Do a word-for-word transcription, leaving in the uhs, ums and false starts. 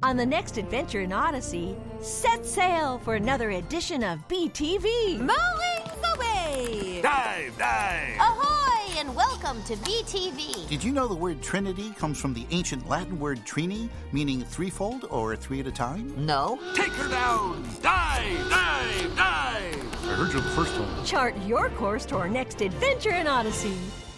On the next adventure in Odyssey, set sail for another edition of B T V. Mowings away! Dive, dive! Ahoy, and welcome to B T V. Did you know the word Trinity comes from the ancient Latin word trini, meaning threefold or three at a time? No. Take her down! Dive, dive, dive! I heard you the first time. Chart your course to our next adventure in Odyssey.